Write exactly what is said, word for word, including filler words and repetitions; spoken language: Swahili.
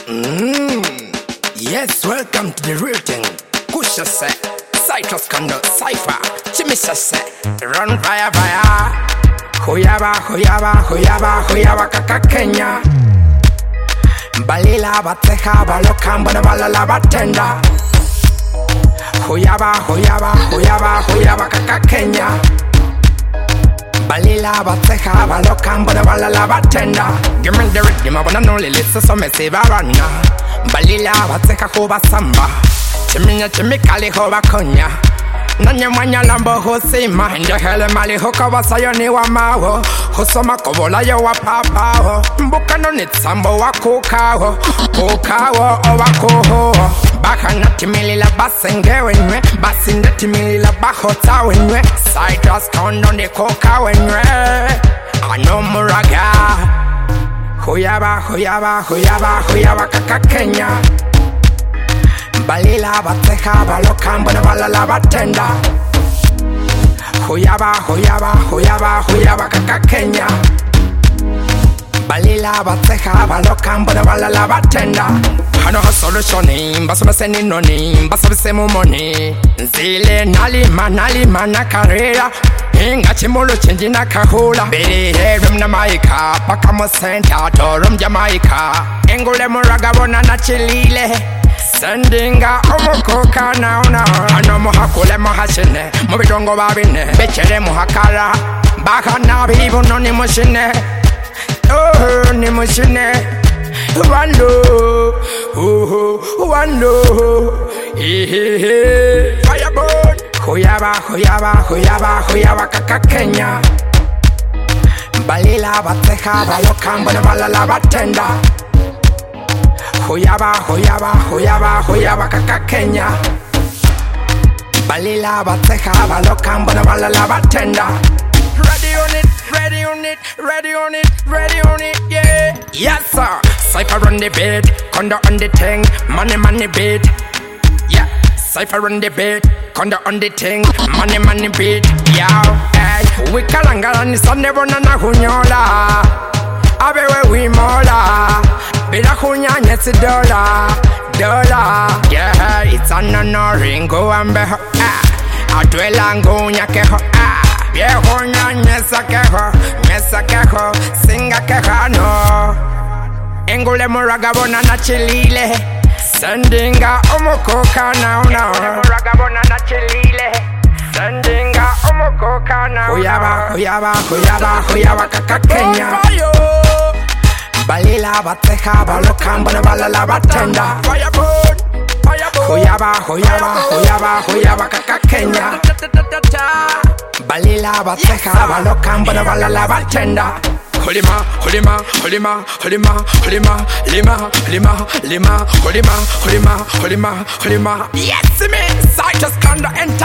Mm. Yes, welcome to the real thing. Kusha say, Citrus Condo, Cypher, Chimisha say, run fire fire. Huyaba, huyaba, huyaba, huyaba kaka Kenya. Balila bateja, balokamba na balala batenda. Huyaba, huyaba, huyaba, huyaba kaka Kenya. Balila bateja, balokamba na balala batenda. Give me the rhythm, I wanna know listen so me say barana. Balila bateja hoba samba. Chiminya chimikali hoba konya. Nanye mwanya lambo husima. Nje hele mali hoka wasayoni wa maho. Husoma kovola yo wa papaho. Mbuka no nitsambo wa kukaho. Kukaho o wa kuho. Baka na timilila basengewe nwe. Basinde timilila bahota wenwe. Citrus Condo ni koka wenwe. Ano muraga. Huyaba, huyaba, huyaba, huyaba kaka Kenya. Balila bateja, balokamba na balala batenda. Huyaba, huyaba, huyaba, huyaba kaka Kenya. Balila bateja, balokamba na balala batenda. Hano ha solution, baso baseni noni, baso basemu money. Nzile nalima, nalima na karera. Inga chimolo chenji na kahula. Bere rum na maika, paka mo center, torum Jamaica. Engule muraga bona na chilile. Sendinga omukoka naona. Ano muhakule muhashine, mubidongo babine. Bechere muhakala, baka na bibu no ni mushine. Oh, ni mushine. Wando, oh, wando. Hehehe, firebird. Huyaba, huyaba, huyaba, huyaba kaka Kenya. Balila bateja, balokamba na balala batenda. Huyaba, huyaba, huyaba, huyaba kaka Kenya. Balila bateja, balokamba na balala batenda. Ready on it, ready on it, ready on it, ready on it, yeah. Yes sir, Cypher on the beat, Condo on the thing, money money beat. Yeah, Cypher on the beat, Condo on the thing, money money beat. Yeah, hey, we kalangala ni Sunday bona na hunyola. Abewe we mola. Bila kunyanya si dola, dola. Yeah, it's an honor ringo ambe ho. Ah, atwela ngunya ke ho. Ah, viejo nyanya sa ke ho, nyesa ke ho, singa ke ho no. Engule muraga bona na chilile. Sendinga omukoka na una. Engule muraga bona na chilile. Sendinga omukoka na una. Huyaba, huyaba, huyaba, huyaba kaka Kenya. Balila bateja, balokamba na balala batenda. Huyaba, huyaba, huyaba, huyaba kaka Kenya. Balila bateja, balokamba na balala batenda. Hulima, hulima, hulima, hulima, hulima, lima, lima, lima, hulima, hulima, hulima, hulima. Yes, me, Citrus Condo and